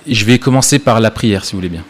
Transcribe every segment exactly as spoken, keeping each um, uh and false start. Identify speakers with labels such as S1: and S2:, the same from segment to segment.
S1: je vais commencer par la prière, si vous voulez bien.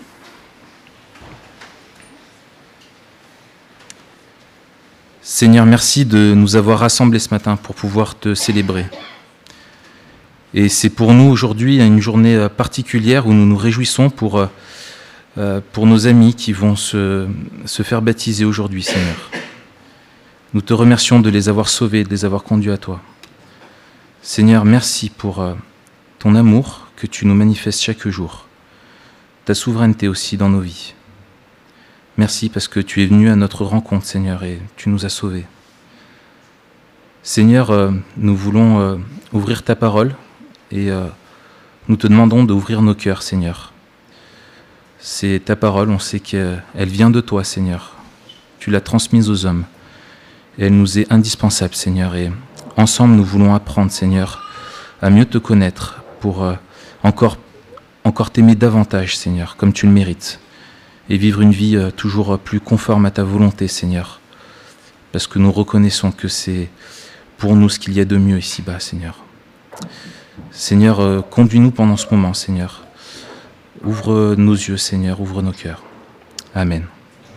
S1: Seigneur, merci de nous avoir rassemblés ce matin pour pouvoir te célébrer. Et c'est pour nous aujourd'hui une journée particulière où nous nous réjouissons pour, pour nos amis qui vont se, se faire baptiser aujourd'hui, Seigneur. Nous te remercions de les avoir sauvés, de les avoir conduits à toi. Seigneur, merci pour ton amour que tu nous manifestes chaque jour, ta souveraineté aussi dans nos vies. Merci parce que tu es venu à notre rencontre, Seigneur, et tu nous as sauvés. Seigneur, euh, nous voulons euh, ouvrir ta parole et euh, nous te demandons d'ouvrir nos cœurs, Seigneur. C'est ta parole, on sait qu'elle vient de toi, Seigneur. Tu l'as transmise aux hommes et elle nous est indispensable, Seigneur. Et ensemble, nous voulons apprendre, Seigneur, à mieux te connaître pour euh, encore, encore t'aimer davantage, Seigneur, comme tu le mérites. Et vivre une vie toujours plus conforme à ta volonté, Seigneur. Parce que nous reconnaissons que c'est pour nous ce qu'il y a de mieux ici-bas, Seigneur. Seigneur, conduis-nous pendant ce moment, Seigneur. Ouvre nos yeux, Seigneur, ouvre nos cœurs. Amen.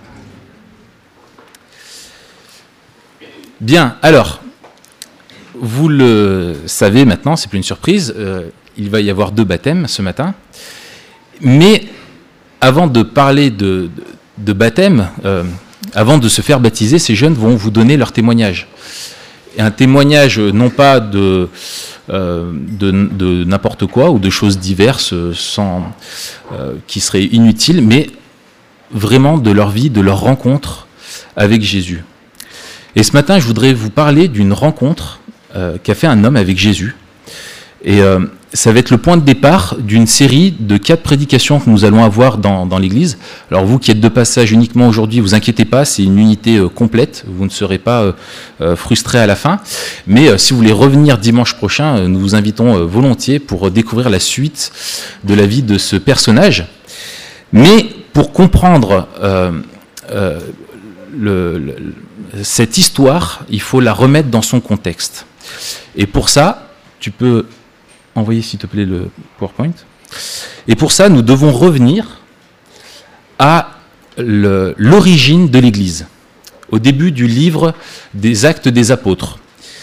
S1: Bien, alors, vous le savez maintenant, c'est plus une surprise, euh, il va y avoir deux baptêmes ce matin. Mais avant de parler de, de, de baptême, euh, avant de se faire baptiser, ces jeunes vont vous donner leur témoignage. Et un témoignage non pas de, euh, de, de n'importe quoi ou de choses diverses sans, euh, qui seraient inutiles, mais vraiment de leur vie, de leur rencontre avec Jésus. Et ce matin, je voudrais vous parler d'une rencontre euh, qu'a fait un homme avec Jésus. Et euh, ça va être le point de départ d'une série de quatre prédications que nous allons avoir dans, dans l'Église. Alors vous qui êtes de passage uniquement aujourd'hui, vous inquiétez pas, c'est une unité euh, complète, vous ne serez pas euh, euh, frustrés à la fin. Mais euh, si vous voulez revenir dimanche prochain, euh, nous vous invitons euh, volontiers pour découvrir la suite de la vie de ce personnage. Mais pour comprendre euh, euh, le, le, cette histoire, il faut la remettre dans son contexte. Et pour ça, tu peux envoyer s'il te plaît le PowerPoint. Et pour ça, nous devons revenir à le, l'origine de l'Église, au début du livre des Actes des Apôtres.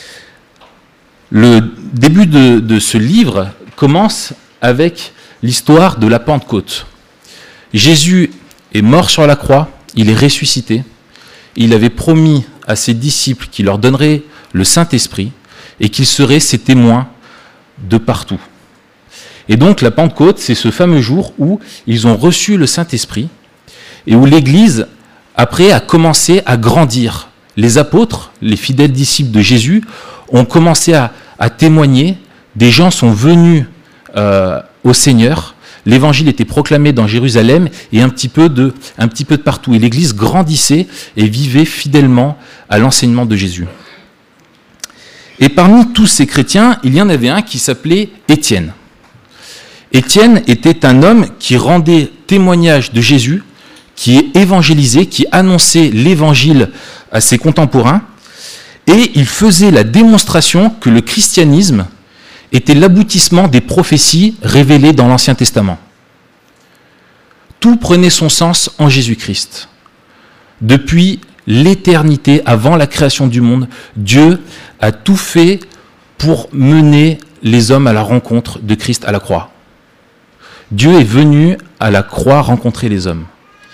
S1: Le début de, de ce livre commence avec l'histoire de la Pentecôte. Jésus est mort sur la croix, il est ressuscité, il avait promis à ses disciples qu'il leur donnerait le Saint-Esprit et qu'ils seraient ses témoins de partout. Et donc la Pentecôte, c'est ce fameux jour où ils ont reçu le Saint-Esprit et où l'Église, après, a commencé à grandir. Les apôtres, les fidèles disciples de Jésus, ont commencé à, à témoigner. Des gens sont venus euh, au Seigneur. L'évangile était proclamé dans Jérusalem et un petit peu de, un petit peu de partout. Et l'Église grandissait et vivait fidèlement à l'enseignement de Jésus. Et parmi tous ces chrétiens, il y en avait un qui s'appelait Étienne. Étienne était un homme qui rendait témoignage de Jésus, qui évangélisait, qui annonçait l'évangile à ses contemporains, et il faisait la démonstration que le christianisme était l'aboutissement des prophéties révélées dans l'Ancien Testament. Tout prenait son sens en Jésus-Christ. Depuis l'éternité, avant la création du monde, Dieu a tout fait pour mener les hommes à la rencontre de Christ à la croix. Dieu est venu à la croix rencontrer les hommes.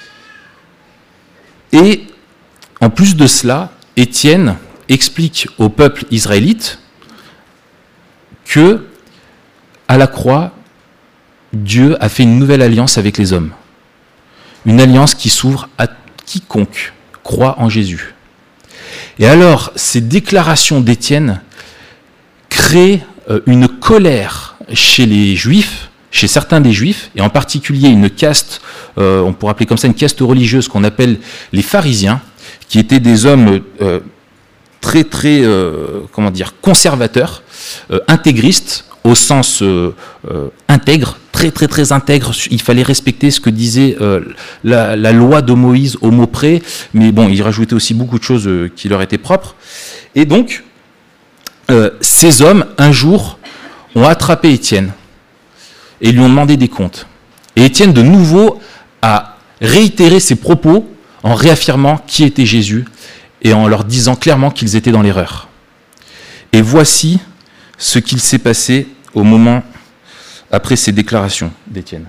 S1: Et en plus de cela, Étienne explique au peuple israélite que à la croix, Dieu a fait une nouvelle alliance avec les hommes. Une alliance qui s'ouvre à quiconque croit en Jésus. Et alors, ces déclarations d'Étienne créent une colère chez les Juifs, chez certains des Juifs, et en particulier une caste, euh, on pourrait appeler comme ça une caste religieuse qu'on appelle les pharisiens, qui étaient des hommes euh, très très euh, comment dire conservateurs, euh, intégristes au sens euh, euh, intègre, très très très intègre. Il fallait respecter ce que disait euh, la, la loi de Moïse au mot près, mais bon, il rajoutait aussi beaucoup de choses euh, qui leur étaient propres. Et donc, euh, ces hommes, un jour, ont attrapé Étienne et lui ont demandé des comptes. Et Étienne, de nouveau, a réitéré ses propos en réaffirmant qui était Jésus et en leur disant clairement qu'ils étaient dans l'erreur. Et voici ce qu'il s'est passé au moment après ces déclarations d'Étienne.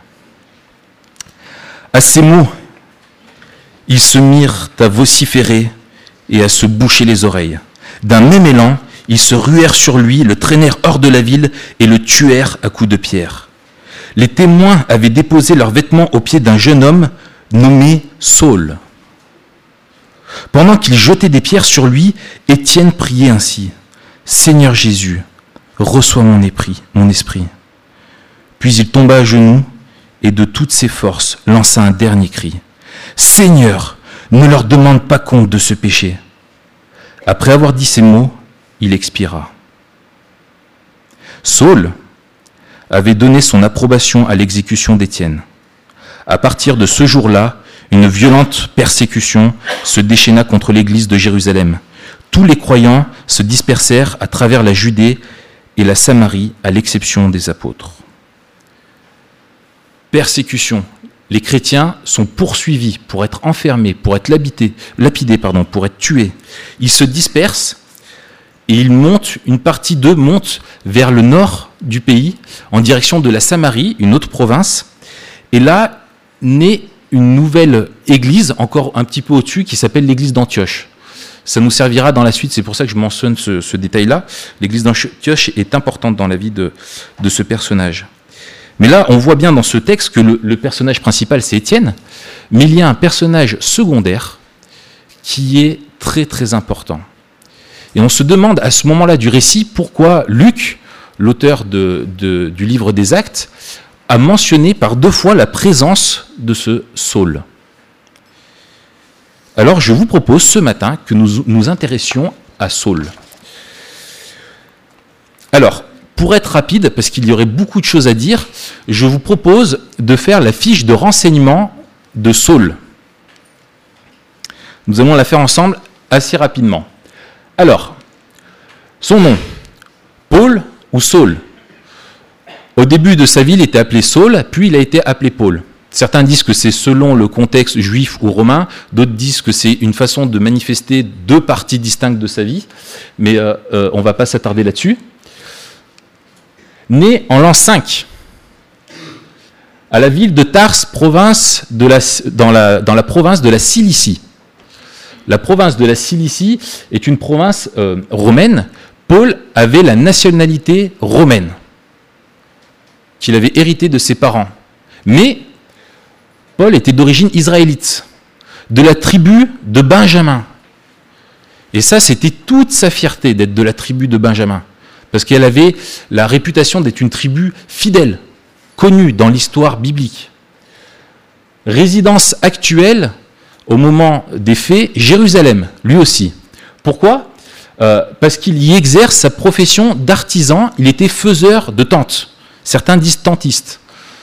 S1: À ces mots, ils se mirent à vociférer et à se boucher les oreilles. D'un même élan, ils se ruèrent sur lui, le traînèrent hors de la ville et le tuèrent à coups de pierre. Les témoins avaient déposé leurs vêtements aux pieds d'un jeune homme nommé Saul. Pendant qu'ils jetaient des pierres sur lui, Étienne priait ainsi : « Seigneur Jésus, reçois mon esprit, mon esprit. » Puis il tomba à genoux et de toutes ses forces lança un dernier cri : « Seigneur, ne leur demande pas compte de ce péché. » Après avoir dit ces mots, il expira. Saul avait donné son approbation à l'exécution d'Étienne. À partir de ce jour-là, une violente persécution se déchaîna contre l'église de Jérusalem. Tous les croyants se dispersèrent à travers la Judée et la Samarie, à l'exception des apôtres. Persécution. Les chrétiens sont poursuivis pour être enfermés, pour être lapidés, lapidés pardon, pour être tués. Ils se dispersent et ils montent, une partie d'eux monte vers le nord du pays, en direction de la Samarie, une autre province. Et là naît une nouvelle église, encore un petit peu au-dessus, qui s'appelle l'église d'Antioche. Ça nous servira dans la suite, c'est pour ça que je mentionne ce, ce détail-là. L'église d'Antioche est importante dans la vie de, de ce personnage. Mais là, on voit bien dans ce texte que le, le personnage principal, c'est Étienne, mais il y a un personnage secondaire qui est très très important. Et on se demande à ce moment-là du récit pourquoi Luc, l'auteur de, de, du livre des Actes, a mentionné par deux fois la présence de ce Saul. Alors je vous propose ce matin que nous nous intéressions à Saul. Alors, pour être rapide, parce qu'il y aurait beaucoup de choses à dire, je vous propose de faire la fiche de renseignement de Saul. Nous allons la faire ensemble assez rapidement. Alors, son nom, Paul ou Saul. Au début de sa vie, il était appelé Saul, puis il a été appelé Paul. Certains disent que c'est selon le contexte juif ou romain, d'autres disent que c'est une façon de manifester deux parties distinctes de sa vie, mais euh, euh, on ne va pas s'attarder là-dessus. Né en l'an cinq, à la ville de Tars, province de la, dans, la, dans la province de la Cilicie. La province de la Cilicie est une province euh, romaine. Paul avait la nationalité romaine, qu'il avait hérité de ses parents. Mais Paul était d'origine israélite, de la tribu de Benjamin. Et ça, c'était toute sa fierté d'être de la tribu de Benjamin, parce qu'elle avait la réputation d'être une tribu fidèle, connue dans l'histoire biblique. Résidence actuelle, au moment des faits, Jérusalem, lui aussi. Pourquoi ? euh, Parce qu'il y exerce sa profession d'artisan, il était faiseur de tentes. Certains disent tentiste.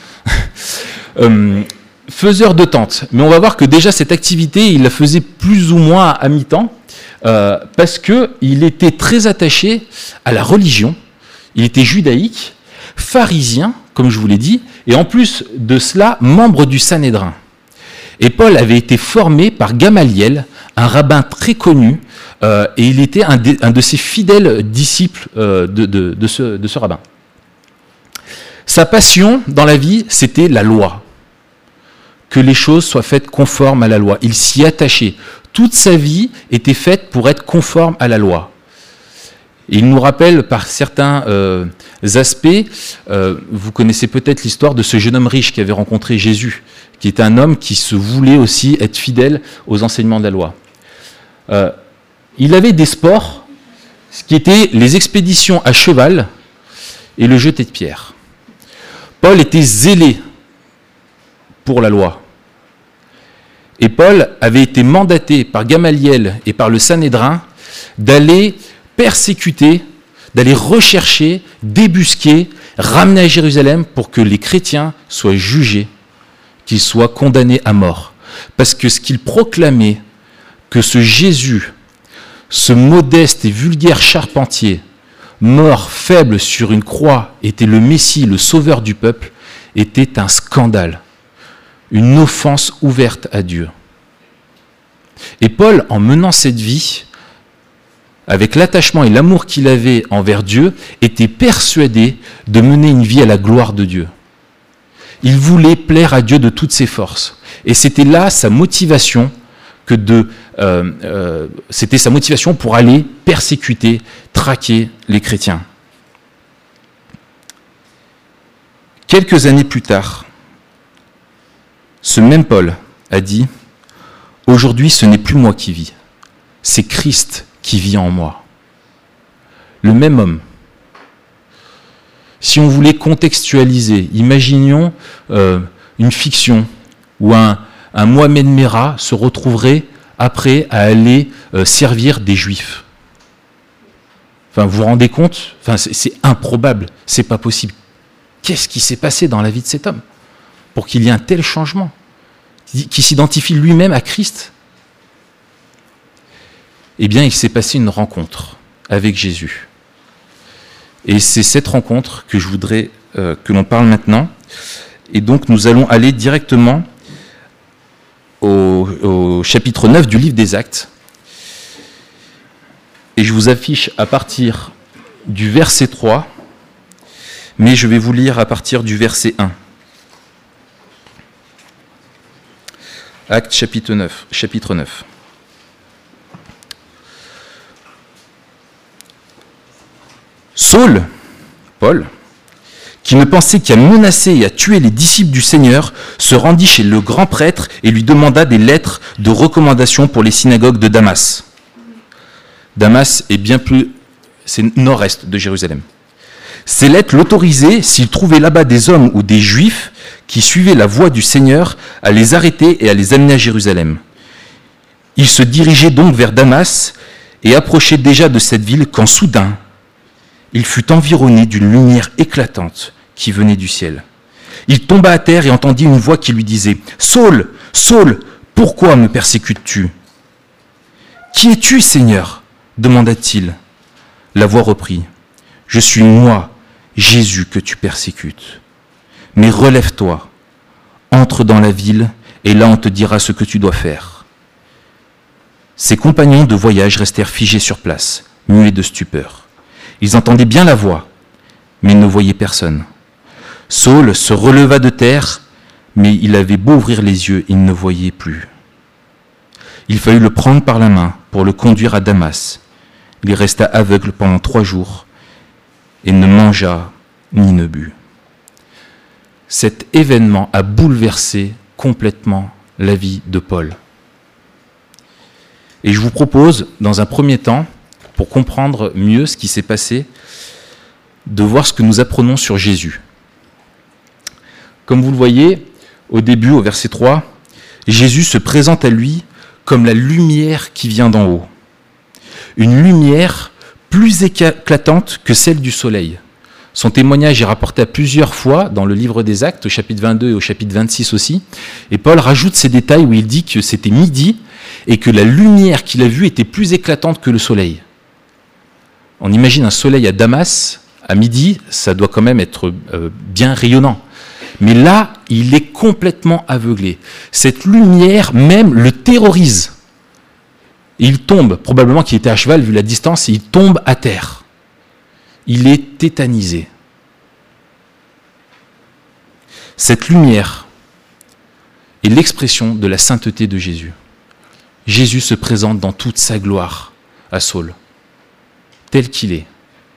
S1: euh, faiseur de tentes. Mais on va voir que déjà cette activité, il la faisait plus ou moins à mi-temps, euh, parce qu'il était très attaché à la religion, il était judaïque, pharisien, comme je vous l'ai dit, et en plus de cela, membre du Sanhédrin. Et Paul avait été formé par Gamaliel, un rabbin très connu, euh, et il était un de, un de ses fidèles disciples euh, de, de, de, ce, de ce rabbin. Sa passion dans la vie, c'était la loi. Que les choses soient faites conformes à la loi. Il s'y attachait. Toute sa vie était faite pour être conforme à la loi. Et il nous rappelle par certains euh, aspects, euh, vous connaissez peut-être l'histoire de ce jeune homme riche qui avait rencontré Jésus, qui était un homme qui se voulait aussi être fidèle aux enseignements de la loi. Euh, il avait des sports, ce qui étaient les expéditions à cheval et le jeter de pierre. Paul était zélé pour la loi. Et Paul avait été mandaté par Gamaliel et par le Sanhédrin d'aller persécuter, d'aller rechercher, débusquer, ramener à Jérusalem pour que les chrétiens soient jugés, qu'ils soient condamnés à mort. Parce que ce qu'il proclamait, que ce Jésus, ce modeste et vulgaire charpentier, mort faible sur une croix, était le Messie, le sauveur du peuple, était un scandale une offense ouverte à Dieu. Et Paul, en menant cette vie, avec l'attachement et l'amour qu'il avait envers Dieu, était persuadé de mener une vie à la gloire de Dieu. Il voulait plaire à Dieu de toutes ses forces. Et c'était là sa motivation, que de, euh, euh, c'était sa motivation pour aller persécuter, traquer les chrétiens. Quelques années plus tard, ce même Paul a dit « Aujourd'hui, ce n'est plus moi qui vis, c'est Christ qui vit en moi. » Le même homme. Si on voulait contextualiser, imaginons euh, une fiction où un, un Mohamed Merah se retrouverait après à aller euh, servir des Juifs. Enfin, vous vous rendez compte ? Enfin, c'est, c'est improbable, c'est pas possible. Qu'est-ce qui s'est passé dans la vie de cet homme pour qu'il y ait un tel changement, qui s'identifie lui-même à Christ ? Eh bien, il s'est passé une rencontre avec Jésus. Et c'est cette rencontre que je voudrais euh, que l'on parle maintenant. Et donc, nous allons aller directement au, au chapitre neuf du livre des Actes. Et je vous affiche à partir du verset trois, mais je vais vous lire à partir du verset un. Actes chapitre neuf. Chapitre neuf. Saul, Paul, qui ne pensait qu'à menacer et à tuer les disciples du Seigneur, se rendit chez le grand prêtre et lui demanda des lettres de recommandation pour les synagogues de Damas. Damas est bien plus, c'est nord-est de Jérusalem. Ces lettres l'autorisaient, s'il trouvait là-bas des hommes ou des Juifs qui suivaient la voie du Seigneur, à les arrêter et à les amener à Jérusalem. Il se dirigeait donc vers Damas et approchait déjà de cette ville quand soudain, il fut environné d'une lumière éclatante qui venait du ciel. Il tomba à terre et entendit une voix qui lui disait « Saul, Saul, pourquoi me persécutes-tu ?»« Qui es-tu, Seigneur ?» demanda-t-il. La voix reprit « Je suis moi, Jésus, que tu persécutes. Mais relève-toi, entre dans la ville, et là on te dira ce que tu dois faire. » Ses compagnons de voyage restèrent figés sur place, muets de stupeur. Ils entendaient bien la voix, mais ne voyaient personne. Saul se releva de terre, mais il avait beau ouvrir les yeux, il ne voyait plus. Il fallut le prendre par la main pour le conduire à Damas. Il resta aveugle pendant trois jours et ne mangea ni ne but. Cet événement a bouleversé complètement la vie de Paul. Et je vous propose, dans un premier temps, pour comprendre mieux ce qui s'est passé, de voir ce que nous apprenons sur Jésus. Comme vous le voyez, au début, au verset trois, Jésus se présente à lui comme la lumière qui vient d'en haut. Une lumière plus éclatante que celle du soleil. Son témoignage est rapporté à plusieurs fois dans le livre des Actes, au chapitre vingt-deux et au chapitre vingt-six aussi. Et Paul rajoute ces détails où il dit que c'était midi et que la lumière qu'il a vue était plus éclatante que le soleil. On imagine un soleil à Damas, à midi, ça doit quand même être euh, bien rayonnant. Mais là, il est complètement aveuglé. Cette lumière même le terrorise. Il tombe, probablement qu'il était à cheval vu la distance, et il tombe à terre. Il est tétanisé. Cette lumière est l'expression de la sainteté de Jésus. Jésus se présente dans toute sa gloire à Saul, tel qu'il est.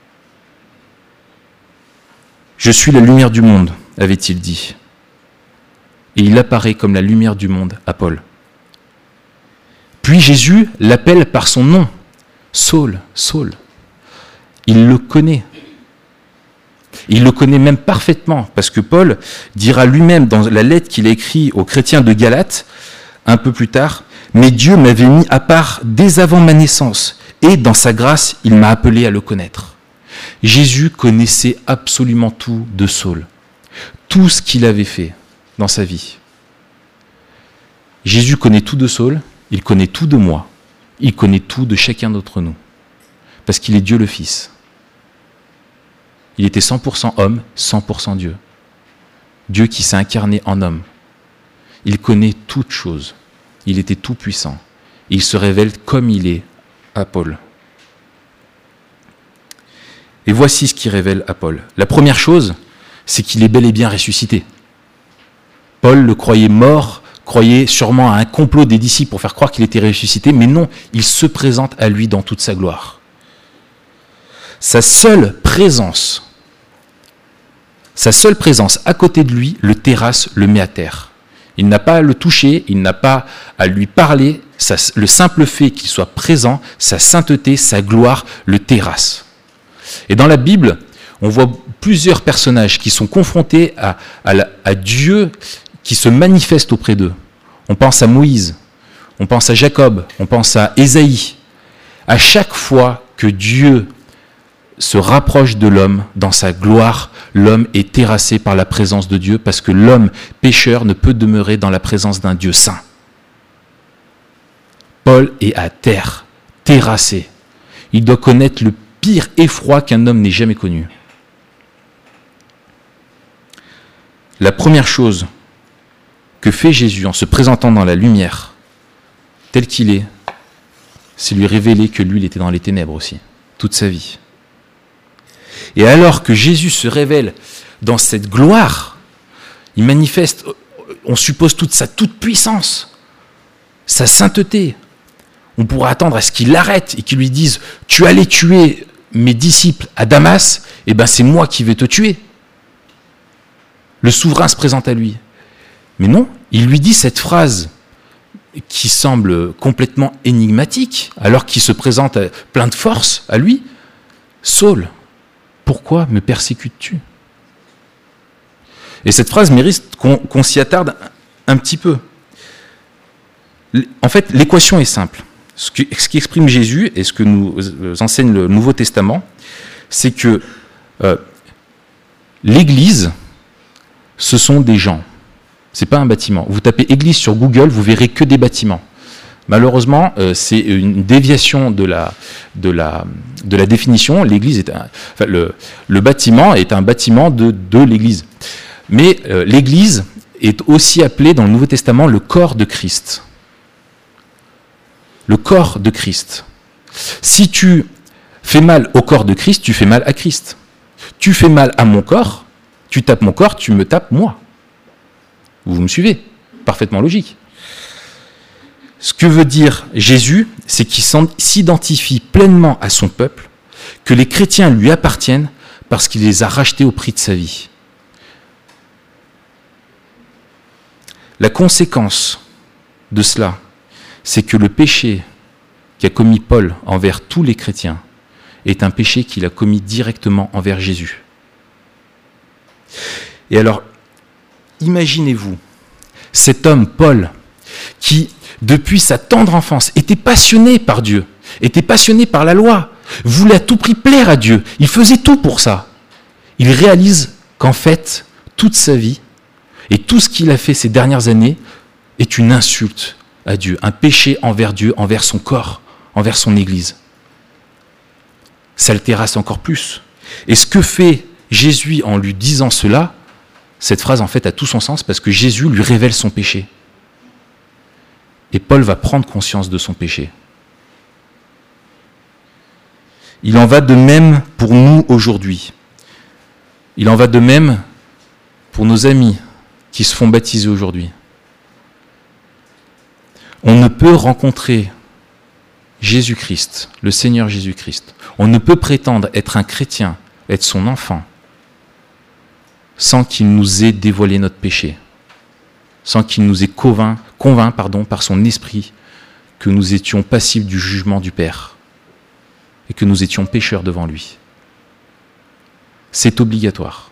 S1: « Je suis la lumière du monde », avait-il dit. Et il apparaît comme la lumière du monde à Paul. Puis Jésus l'appelle par son nom, Saul, Saul. Il le connaît. Il le connaît même parfaitement, parce que Paul dira lui-même dans la lettre qu'il a écrite aux chrétiens de Galate, un peu plus tard, « Mais Dieu m'avait mis à part dès avant ma naissance, et dans sa grâce, il m'a appelé à le connaître. » Jésus connaissait absolument tout de Saul, tout ce qu'il avait fait dans sa vie. Jésus connaît tout de Saul, il connaît tout de moi, il connaît tout de chacun d'entre nous, parce qu'il est Dieu le Fils. Il était cent pour cent homme, cent pour cent Dieu. Dieu qui s'est incarné en homme. Il connaît toutes choses. Il était tout puissant. Il se révèle comme il est à Paul. Et voici ce qu'il révèle à Paul. La première chose, c'est qu'il est bel et bien ressuscité. Paul le croyait mort, croyait sûrement à un complot des disciples pour faire croire qu'il était ressuscité, mais non, il se présente à lui dans toute sa gloire. Sa seule présence, sa seule présence à côté de lui, le terrasse, le met à terre. Il n'a pas à le toucher, il n'a pas à lui parler, ça, le simple fait qu'il soit présent, sa sainteté, sa gloire, le terrasse. Et dans la Bible, on voit plusieurs personnages qui sont confrontés à, à, la, à Dieu qui se manifeste auprès d'eux. On pense à Moïse, on pense à Jacob, on pense à Ésaïe. À chaque fois que Dieu se rapproche de l'homme dans sa gloire, l'homme est terrassé par la présence de Dieu parce que l'homme pécheur ne peut demeurer dans la présence d'un Dieu saint. Paul est à terre, terrassé. Il doit connaître le pire effroi qu'un homme n'ait jamais connu. La première chose que fait Jésus en se présentant dans la lumière, tel qu'il est, c'est lui révéler que lui, il était dans les ténèbres aussi, toute sa vie. Et alors que Jésus se révèle dans cette gloire, il manifeste, on suppose toute sa toute-puissance, sa sainteté. On pourra attendre à ce qu'il l'arrête et qu'il lui dise « Tu allais tuer mes disciples à Damas, et ben c'est moi qui vais te tuer. » Le souverain se présente à lui. Mais non, il lui dit cette phrase qui semble complètement énigmatique, alors qu'il se présente plein de force à lui. « Saul, pourquoi me persécutes-tu » Et cette phrase mérite qu'on, qu'on s'y attarde un petit peu. En fait, l'équation est simple. Ce, que, ce qui exprime Jésus et ce que nous enseigne le Nouveau Testament, c'est que euh, l'Église, ce sont des gens. Ce n'est pas un bâtiment. Vous tapez Église sur Google, vous verrez que des bâtiments. Malheureusement, euh, c'est une déviation de la, de la, de la définition. L'Église est un, enfin, le, le bâtiment est un bâtiment de, de l'Église. Mais euh, l'Église est aussi appelée dans le Nouveau Testament le corps de Christ. Le corps de Christ. Si tu fais mal au corps de Christ, tu fais mal à Christ. Tu fais mal à mon corps, tu tapes mon corps, tu me tapes moi. Vous me suivez ? Parfaitement logique. Ce que veut dire Jésus, c'est qu'il s'identifie pleinement à son peuple, que les chrétiens lui appartiennent parce qu'il les a rachetés au prix de sa vie. La conséquence de cela, c'est que le péché qu'a commis Paul envers tous les chrétiens est un péché qu'il a commis directement envers Jésus. Et alors, imaginez-vous, cet homme, Paul, qui, depuis sa tendre enfance, était passionné par Dieu, était passionné par la loi, voulait à tout prix plaire à Dieu, il faisait tout pour ça. Il réalise qu'en fait, toute sa vie, et tout ce qu'il a fait ces dernières années, est une insulte à Dieu, un péché envers Dieu, envers son corps, envers son Église. Ça le terrasse encore plus. Et ce que fait Jésus en lui disant cela, cette phrase en fait a tout son sens parce que Jésus lui révèle son péché. Et Paul va prendre conscience de son péché. Il en va de même pour nous aujourd'hui. Il en va de même pour nos amis qui se font baptiser aujourd'hui. On ne peut rencontrer Jésus-Christ, le Seigneur Jésus-Christ. On ne peut prétendre être un chrétien, être son enfant, sans qu'il nous ait dévoilé notre péché, sans qu'il nous ait convainc, convainc pardon, par son esprit que nous étions passibles du jugement du Père et que nous étions pécheurs devant lui. C'est obligatoire.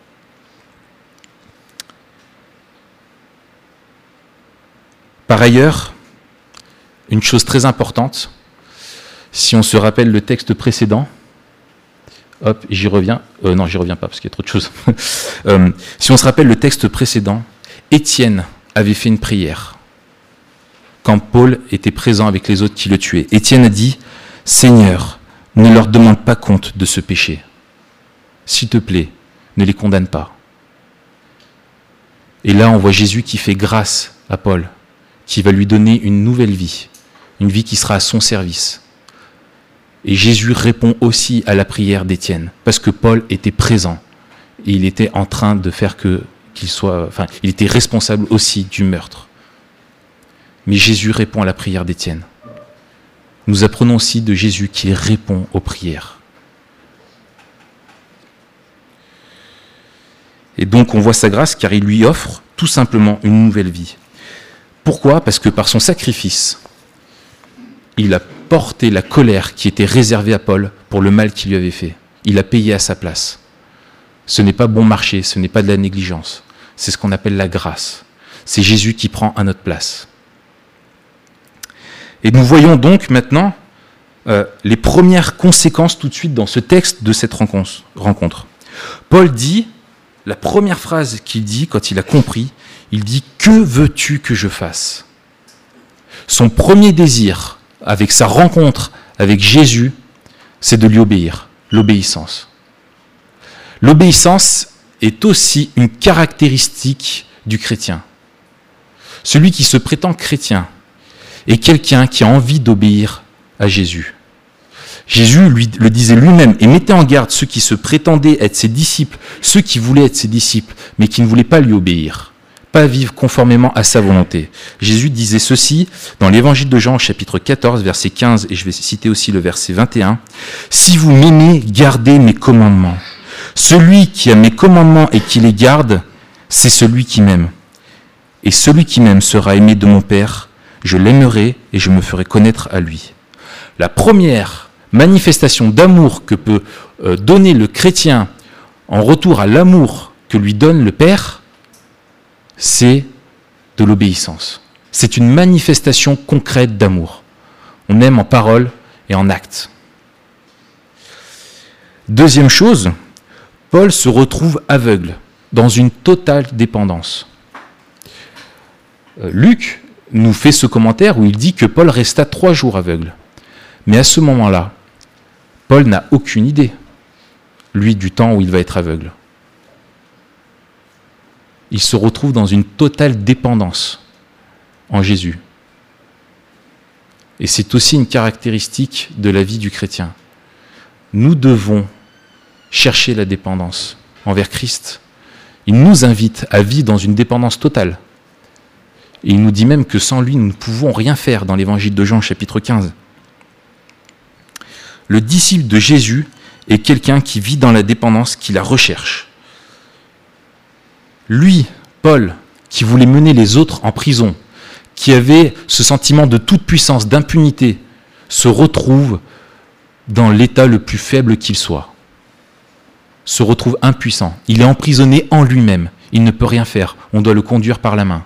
S1: Par ailleurs, une chose très importante, si on se rappelle le texte précédent, hop, j'y reviens, euh, non, j'y reviens pas parce qu'il y a trop de choses. euh, si on se rappelle le texte précédent, Étienne avait fait une prière quand Paul était présent avec les autres qui le tuaient. Étienne a dit « Seigneur, ne leur demande pas compte de ce péché. S'il te plaît, ne les condamne pas. » Et là, on voit Jésus qui fait grâce à Paul, qui va lui donner une nouvelle vie, une vie qui sera à son service. Et Jésus répond aussi à la prière d'Étienne, parce que Paul était présent. Et il était en train de faire que, qu'il soit, enfin, il était responsable aussi du meurtre. Mais Jésus répond à la prière d'Étienne. Nous apprenons aussi de Jésus qui répond aux prières. Et donc on voit sa grâce car il lui offre tout simplement une nouvelle vie. Pourquoi ? Parce que par son sacrifice, il a porté la colère qui était réservée à Paul pour le mal qu'il lui avait fait. Il a payé à sa place. Ce n'est pas bon marché, ce n'est pas de la négligence. C'est ce qu'on appelle la grâce. C'est Jésus qui prend à notre place. Et nous voyons donc maintenant euh, les premières conséquences tout de suite dans ce texte de cette rencontre. Paul dit, la première phrase qu'il dit quand il a compris, il dit « Que veux-tu que je fasse ?» Son premier désir avec sa rencontre avec Jésus, c'est de lui obéir, l'obéissance. L'obéissance est aussi une caractéristique du chrétien. Celui qui se prétend chrétien est quelqu'un qui a envie d'obéir à Jésus. Jésus lui, le disait lui-même et mettait en garde ceux qui se prétendaient être ses disciples, ceux qui voulaient être ses disciples, mais qui ne voulaient pas lui obéir, pas vivre conformément à sa volonté. Jésus disait ceci dans l'évangile de Jean, chapitre quatorze, verset quinze, et je vais citer aussi le verset vingt et un. « Si vous m'aimez, gardez mes commandements. Celui qui a mes commandements et qui les garde, c'est celui qui m'aime. Et celui qui m'aime sera aimé de mon Père, je l'aimerai et je me ferai connaître à lui. » La première manifestation d'amour que peut donner le chrétien en retour à l'amour que lui donne le Père, c'est de l'obéissance. C'est une manifestation concrète d'amour. On aime en parole et en acte. Deuxième chose, Paul se retrouve aveugle, dans une totale dépendance. Luc nous fait ce commentaire où il dit que Paul resta trois jours aveugle. Mais à ce moment-là, Paul n'a aucune idée, lui, du temps où il va être aveugle. Il se retrouve dans une totale dépendance en Jésus. Et c'est aussi une caractéristique de la vie du chrétien. Nous devons chercher la dépendance envers Christ. Il nous invite à vivre dans une dépendance totale. Et il nous dit même que sans lui, nous ne pouvons rien faire dans l'évangile de Jean, chapitre quinze. Le disciple de Jésus est quelqu'un qui vit dans la dépendance, qui la recherche. Lui, Paul, qui voulait mener les autres en prison, qui avait ce sentiment de toute puissance, d'impunité, se retrouve dans l'état le plus faible qu'il soit. Se retrouve impuissant. Il est emprisonné en lui-même. Il ne peut rien faire. On doit le conduire par la main.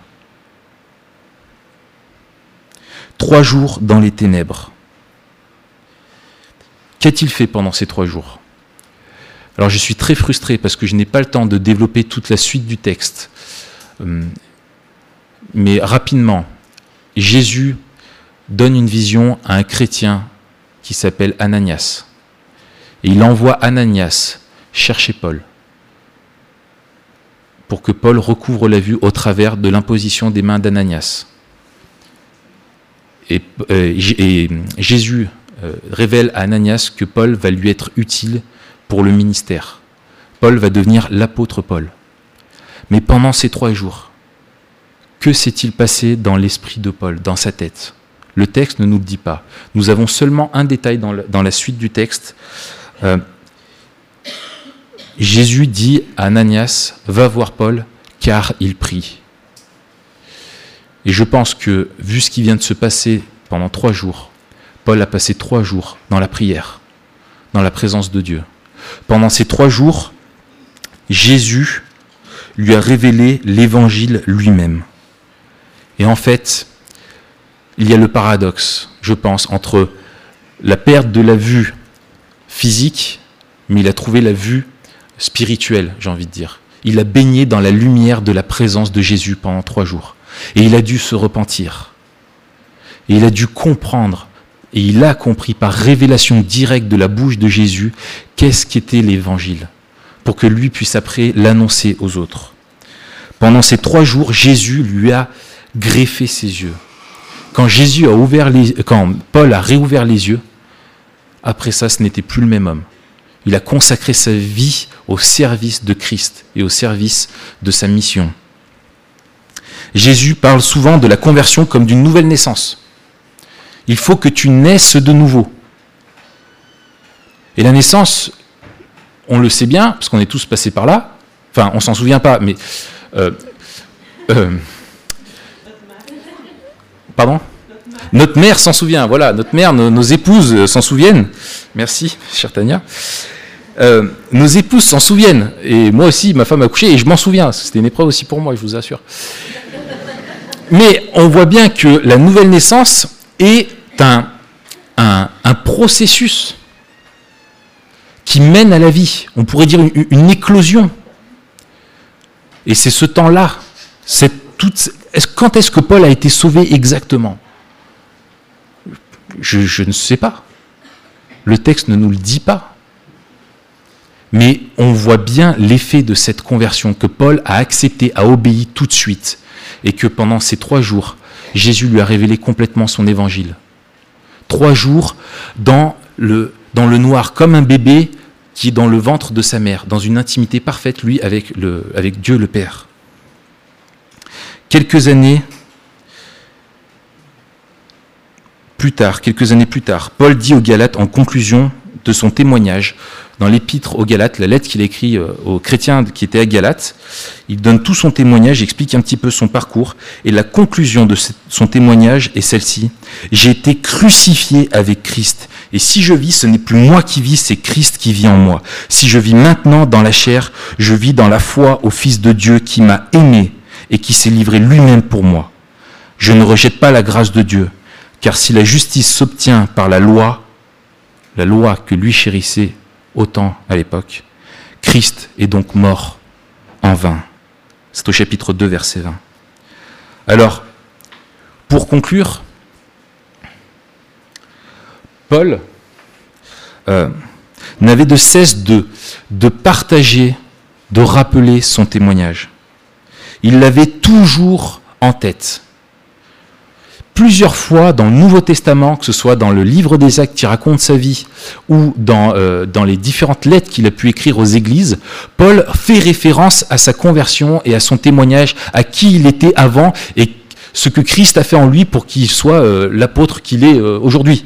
S1: Trois jours dans les ténèbres. Qu'a-t-il fait pendant ces trois jours ? Alors je suis très frustré parce que je n'ai pas le temps de développer toute la suite du texte. Mais rapidement, Jésus donne une vision à un chrétien qui s'appelle Ananias. Et il envoie Ananias chercher Paul pour que Paul recouvre la vue au travers de l'imposition des mains d'Ananias. Et, euh, et Jésus euh, révèle à Ananias que Paul va lui être utile pour le ministère. Paul va devenir l'apôtre Paul. Mais pendant ces trois jours, que s'est-il passé dans l'esprit de Paul, dans sa tête ? Le texte ne nous le dit pas. Nous avons seulement un détail dans, le, dans la suite du texte. Euh, Jésus dit à Ananias, va voir Paul, car il prie. Et je pense que, vu ce qui vient de se passer pendant trois jours, Paul a passé trois jours dans la prière, dans la présence de Dieu. Pendant ces trois jours, Jésus lui a révélé l'évangile lui-même. Et en fait, il y a le paradoxe, je pense, entre la perte de la vue physique, mais il a trouvé la vue spirituelle, j'ai envie de dire. Il a baigné dans la lumière de la présence de Jésus pendant trois jours. Et il a dû se repentir. Et il a dû comprendre, et il a compris par révélation directe de la bouche de Jésus, qu'est-ce qu'était l'évangile, pour que lui puisse après l'annoncer aux autres. Pendant ces trois jours, Jésus lui a greffé ses yeux. Quand Jésus a ouvert les, quand Paul a réouvert les yeux, après ça, ce n'était plus le même homme. Il a consacré sa vie au service de Christ et au service de sa mission. Jésus parle souvent de la conversion comme d'une nouvelle naissance. Il faut que tu naisses de nouveau. Et la naissance, on le sait bien, parce qu'on est tous passés par là. Enfin, on s'en souvient pas, mais... Euh, euh, pardon ? Notre mère s'en souvient, voilà, notre mère, nos, nos épouses s'en souviennent. Merci, chère Tania. Euh, nos épouses s'en souviennent. Et moi aussi, ma femme a couché, et je m'en souviens. C'était une épreuve aussi pour moi, je vous assure. Mais on voit bien que la nouvelle naissance est un, un, un processus qui mène à la vie. On pourrait dire une, une éclosion. Et c'est ce temps-là. C'est toute, est-ce, quand est-ce que Paul a été sauvé exactement ? je, je ne sais pas. Le texte ne nous le dit pas. Mais on voit bien l'effet de cette conversion, que Paul a accepté, a obéi tout de suite. Et que pendant ces trois jours, Jésus lui a révélé complètement son évangile. Trois jours dans le, dans le noir, comme un bébé qui est dans le ventre de sa mère, dans une intimité parfaite, lui, avec, le, avec Dieu le Père. Quelques années plus tard, quelques années plus tard, Paul dit aux Galates, en conclusion de son témoignage, dans l'épître aux Galates, la lettre qu'il a écrite aux chrétiens qui étaient à Galates, il donne tout son témoignage, il explique un petit peu son parcours, et la conclusion de son témoignage est celle-ci. « J'ai été crucifié avec Christ, et si je vis, ce n'est plus moi qui vis, c'est Christ qui vit en moi. Si je vis maintenant dans la chair, je vis dans la foi au Fils de Dieu qui m'a aimé et qui s'est livré lui-même pour moi. Je ne rejette pas la grâce de Dieu, car si la justice s'obtient par la loi, la loi que lui chérissait autant à l'époque, Christ est donc mort en vain. » C'est au chapitre deux, verset vingt. Alors, pour conclure, Paul euh, n'avait de cesse de, de partager, de rappeler son témoignage. Il l'avait toujours en tête. Plusieurs fois dans le Nouveau Testament, que ce soit dans le livre des Actes qui raconte sa vie ou dans, euh, dans les différentes lettres qu'il a pu écrire aux églises, Paul fait référence à sa conversion et à son témoignage, à qui il était avant et ce que Christ a fait en lui pour qu'il soit euh, l'apôtre qu'il est euh, aujourd'hui.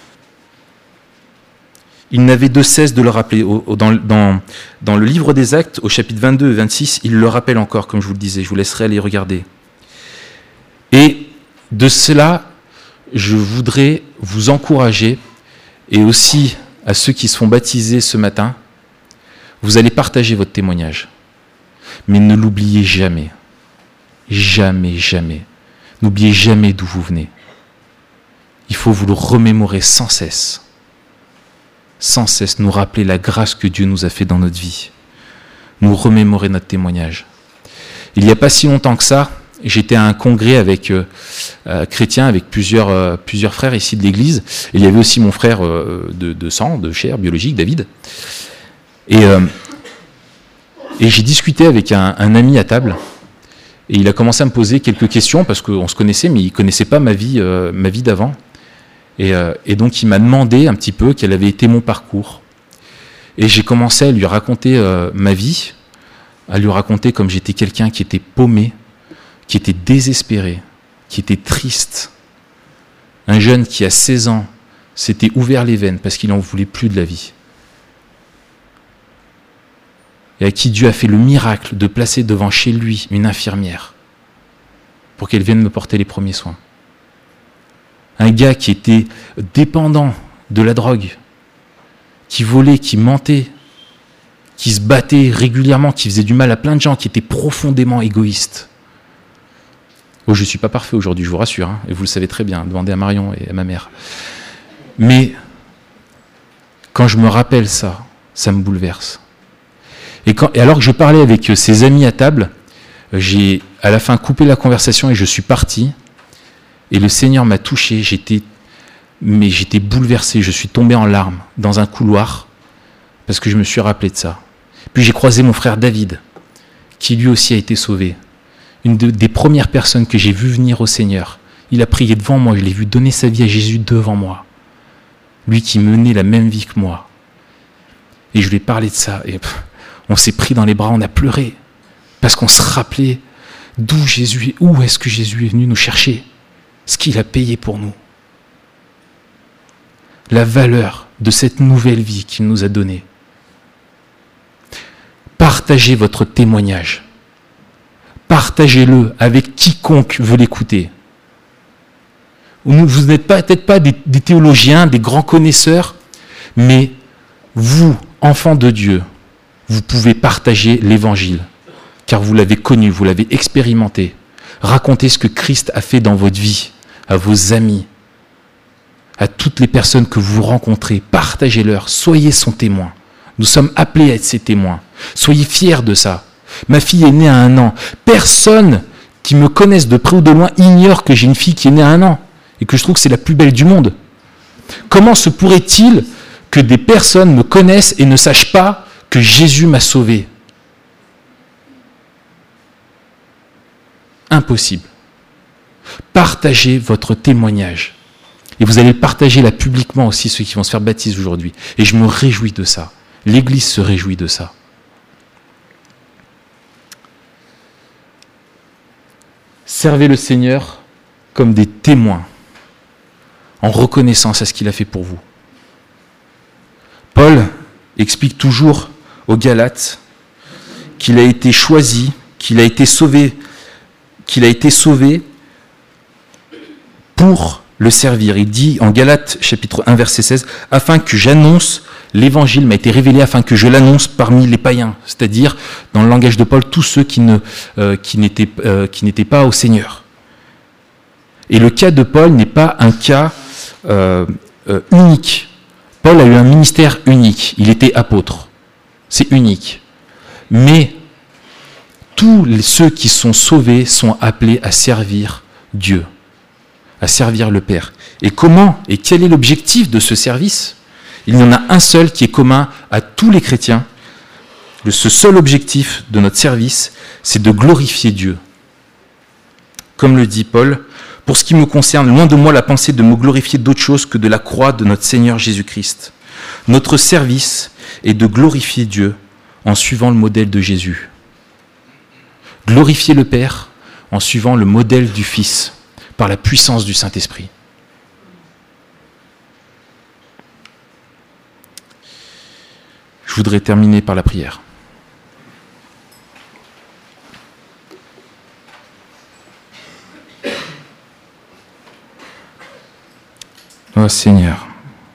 S1: Il n'avait de cesse de le rappeler. Au, au, dans, dans, dans le livre des Actes, au chapitre vingt-deux et vingt-six, il le rappelle encore, comme je vous le disais. Je vous laisserai aller regarder. Et de cela, je voudrais vous encourager, et aussi à ceux qui se font baptiser ce matin, vous allez partager votre témoignage. Mais ne l'oubliez jamais. Jamais, jamais. N'oubliez jamais d'où vous venez. Il faut vous le remémorer sans cesse. Sans cesse nous rappeler la grâce que Dieu nous a fait dans notre vie. Nous remémorer notre témoignage. Il n'y a pas si longtemps que ça, j'étais à un congrès avec euh, euh, chrétiens, avec plusieurs, euh, plusieurs frères ici de l'église. Et il y avait aussi mon frère euh, de, de sang, de chair biologique, David. Et, euh, et j'ai discuté avec un, un ami à table. Et il a commencé à me poser quelques questions, parce qu'on se connaissait, mais il ne connaissait pas ma vie, euh, ma vie d'avant. Et, euh, et donc il m'a demandé un petit peu quel avait été mon parcours. Et j'ai commencé à lui raconter euh, ma vie, à lui raconter comme j'étais quelqu'un qui était paumé, qui était désespéré, qui était triste. Un jeune qui, à seize ans, s'était ouvert les veines parce qu'il n'en voulait plus de la vie. Et à qui Dieu a fait le miracle de placer devant chez lui une infirmière pour qu'elle vienne me porter les premiers soins. Un gars qui était dépendant de la drogue, qui volait, qui mentait, qui se battait régulièrement, qui faisait du mal à plein de gens, qui était profondément égoïste. Oh, je ne suis pas parfait aujourd'hui, je vous rassure, hein, et vous le savez très bien, demandez à Marion et à ma mère. Mais quand je me rappelle ça, ça me bouleverse. Et, quand, et alors que je parlais avec ses amis à table, j'ai à la fin coupé la conversation et je suis parti. Et le Seigneur m'a touché, j'étais, mais j'étais bouleversé, je suis tombé en larmes dans un couloir parce que je me suis rappelé de ça. Puis j'ai croisé mon frère David, qui lui aussi a été sauvé. une de, des premières personnes que j'ai vues venir au Seigneur. Il a prié devant moi, je l'ai vu donner sa vie à Jésus devant moi. Lui qui menait la même vie que moi. Et je lui ai parlé de ça. Et pff, on s'est pris dans les bras, on a pleuré. Parce qu'on se rappelait d'où Jésus est, où est-ce que Jésus est venu nous chercher. Ce qu'il a payé pour nous. La valeur de cette nouvelle vie qu'il nous a donnée. Partagez votre témoignage. Partagez-le avec quiconque veut l'écouter. Vous n'êtes peut-être pas des, des théologiens, des grands connaisseurs, mais vous, enfants de Dieu, vous pouvez partager l'évangile, car vous l'avez connu, vous l'avez expérimenté. Racontez ce que Christ a fait dans votre vie, à vos amis, à toutes les personnes que vous rencontrez. Partagez-leur, soyez son témoin. Nous sommes appelés à être ses témoins. Soyez fiers de ça. Ma fille est née à un an. Personne qui me connaisse de près ou de loin ignore que j'ai une fille qui est née à un an et que je trouve que c'est la plus belle du monde. Comment se pourrait-il que des personnes me connaissent et ne sachent pas que Jésus m'a sauvé? Impossible. Partagez votre témoignage. Et vous allez le partager là publiquement aussi, ceux qui vont se faire baptiser aujourd'hui. Et je me réjouis de ça. L'Église se réjouit de ça. Servez le Seigneur comme des témoins, en reconnaissance à ce qu'il a fait pour vous. Paul explique toujours aux Galates qu'il a été choisi, qu'il a été sauvé, qu'il a été sauvé pour le servir. Il dit en Galates chapitre un verset seize, « Afin que j'annonce, l'évangile m'a été révélé afin que je l'annonce parmi les païens », c'est-à-dire, dans le langage de Paul, tous ceux qui, ne, euh, qui, n'étaient, euh, qui n'étaient pas au Seigneur. Et le cas de Paul n'est pas un cas euh, euh, unique. Paul a eu un ministère unique, il était apôtre, c'est unique. Mais tous les, ceux qui sont sauvés sont appelés à servir Dieu, à servir le Père. Et comment et quel est l'objectif de ce service? Il y en a un seul qui est commun à tous les chrétiens. Ce seul objectif de notre service, c'est de glorifier Dieu. Comme le dit Paul, « Pour ce qui me concerne, loin de moi la pensée de me glorifier d'autre chose que de la croix de notre Seigneur Jésus-Christ. Notre service est de glorifier Dieu en suivant le modèle de Jésus. Glorifier le Père en suivant le modèle du Fils, par la puissance du Saint-Esprit. » Je voudrais terminer par la prière. Oh Seigneur,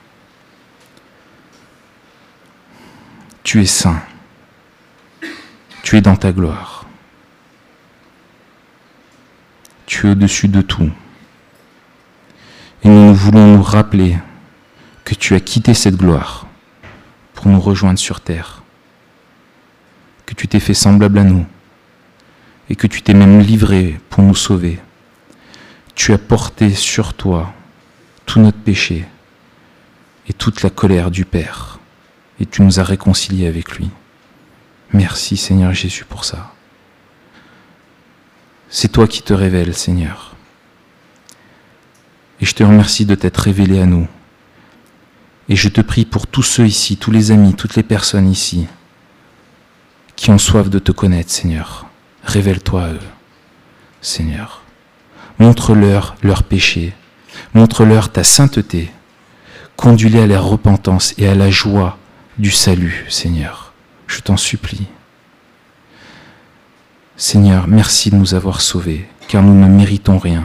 S1: tu es saint, tu es dans ta gloire, tu es au-dessus de tout. Et nous voulons nous rappeler que tu as quitté cette gloire pour nous rejoindre sur terre, que tu t'es fait semblable à nous et que tu t'es même livré pour nous sauver. Tu as porté sur toi tout notre péché et toute la colère du Père et tu nous as réconciliés avec lui. Merci Seigneur Jésus pour ça. C'est toi qui te révèles, Seigneur. Et je te remercie de t'être révélé à nous. Et je te prie pour tous ceux ici, tous les amis, toutes les personnes ici, qui ont soif de te connaître, Seigneur. Révèle-toi à eux, Seigneur. Montre-leur leur péché. Montre-leur ta sainteté. Conduis-les à la repentance et à la joie du salut, Seigneur. Je t'en supplie. Seigneur, merci de nous avoir sauvés, car nous ne méritons rien.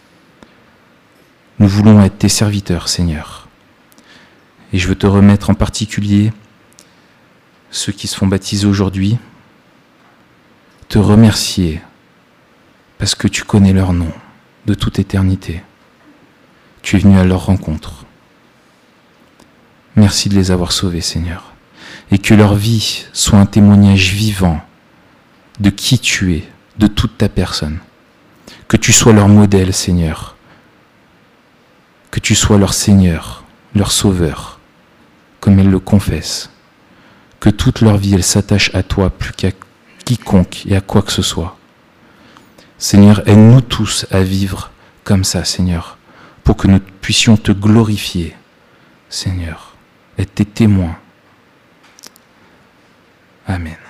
S1: Nous voulons être tes serviteurs, Seigneur. Et je veux te remettre en particulier ceux qui se font baptiser aujourd'hui, te remercier parce que tu connais leur nom de toute éternité. Tu es venu à leur rencontre. Merci de les avoir sauvés, Seigneur. Et que leur vie soit un témoignage vivant de qui tu es, de toute ta personne. Que tu sois leur modèle, Seigneur. Que tu sois leur Seigneur, leur Sauveur, comme elles le confessent. Que toute leur vie, elle s'attache à toi plus qu'à quiconque et à quoi que ce soit. Seigneur, aide-nous tous à vivre comme ça, Seigneur, pour que nous puissions te glorifier, Seigneur, être tes témoins. Amen.